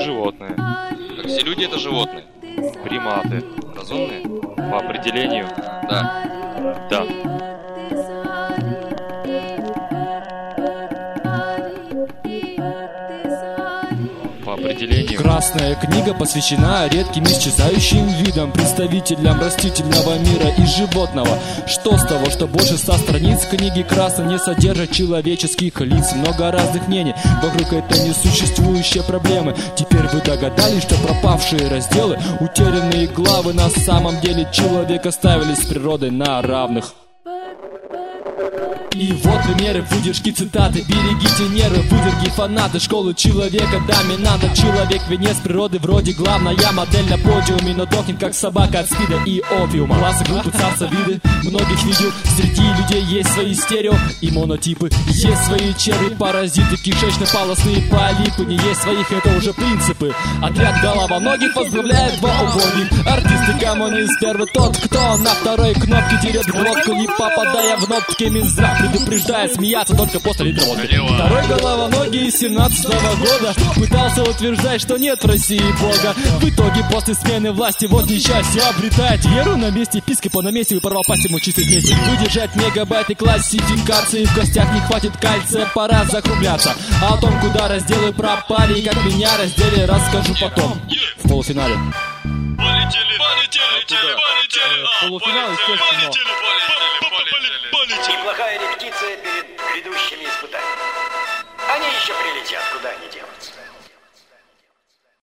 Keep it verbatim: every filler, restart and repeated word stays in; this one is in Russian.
животные. Так все люди это животные. Приматы. Разумные? По определению. Да. Да. По определению. Красная книга посвящена редким исчезающим видам, представителям растительного мира и животного. Что с того, что больше ста страниц книги красной не содержат человеческих лиц? Много разных мнений вокруг этой несуществующей проблемы. Теперь вы догадались, что пропавшие разделы, утерянные главы на самом деле человека ставили с природой на равных. И вот примеры, выдержки, цитаты. Берегите нервы, выдержки, фанаты школы человека, доминанта. Человек, венец природы, вроде главная модель на подиуме, но дохнет как собака от спида и опиума. Классы, группы, царства, виды, многих видел. Среди людей есть свои стерео и монотипы. Есть свои черви, паразиты, кишечно-полостные полипы. Не есть своих, это уже принципы. Отряд головоногих поздравляет два убогих. Артисты, коммунист, первый тот, кто на второй кнопке дерет глотку, не попадая в нотки Минздрав предупреждает смеяться только после литра водки. Второй головоногий из семнадцатого года пытался утверждать, что нет в России Бога. В итоге после смены власти вот несчастье обретает веру на месте епископа на месте и порвал пасть ему чистой вместе. Выдержать мегабайты классификации, в костях не хватит кальция, пора закругляться. А о том, куда разделы пропали и как меня раздели, расскажу потом в полуфинале. Полетели, полетели, полетели, полетели, Полуфинал, естественно. полетели, полетели, полетели. Неплохая репетиция перед грядущими испытаниями. Они еще прилетят, куда они денутся.